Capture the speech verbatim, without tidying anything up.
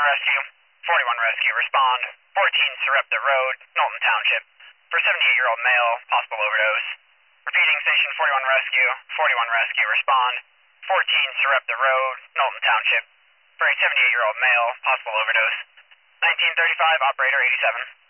Rescue, forty-one Rescue, respond. fourteen Sarepta Road, Knowlton Township. For seventy-eight-year-old male, possible overdose. Repeating, Station forty-one Rescue, forty-one Rescue, respond. fourteen Sarepta Road, Knowlton Township. For a seventy-eight-year-old male, possible overdose. nineteen thirty-five, operator eighty-seven.